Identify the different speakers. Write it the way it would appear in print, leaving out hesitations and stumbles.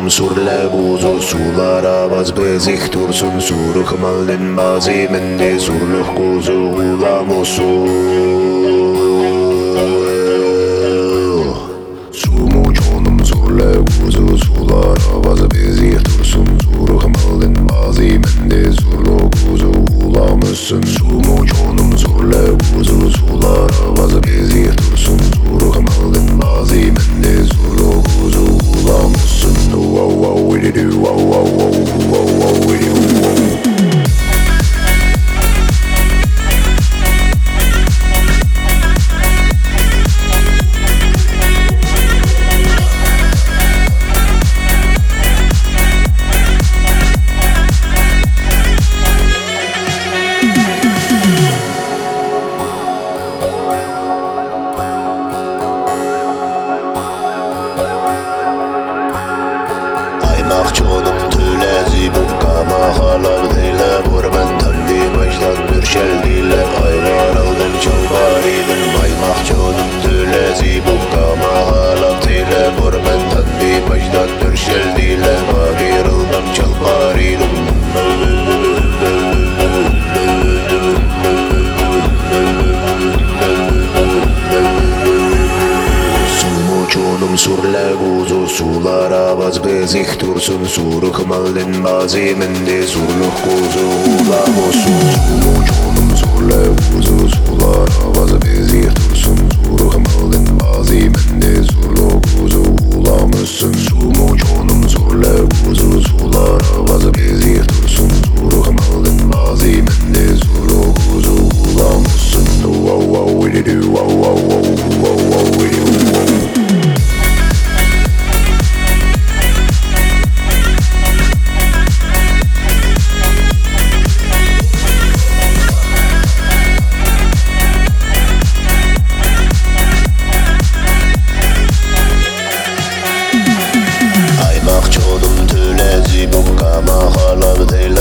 Speaker 1: çoğunum surle buzu sulara vaz bezik dursun suruk maldin bazi mende surluk kuzu ulamusu sumu çoğunum surle buzu sulara vaz bezik dursun suruk maldin bazi mende surluk kuzu ulamusun sumu çoğunum surle buzu sulara vaz bezik dursun suruk maldin bazi mende surluk kuzu ulamusun wow wow we do wow wow wow wow we do Çoğunum tülezi bukkama halar deyle Vurmen tanbi mecdan mürşel deyle Aylar aldım çalbariydim Aymak çoğunum tülezi bukkama halar deyle Vurmen tanbi mecdan mürşel deyle Magir aldım çalbariydim Çoğunum surle buzu sulara vaz bezik dursun suruk maldin bazi mende surluk kuzu ulamusun Sumu çoğunum surle buzu sulara vaz bezik dursun suruk maldin bazi mende surluk kuzu ulamusun Sumu çoğunum surle buzu sulara vaz bezik dursun suruk maldin bazi mende surluk kuzu ulamusun Wow wow we do wow wow wow wow we do Çoğunum tülezi bukkama halar değil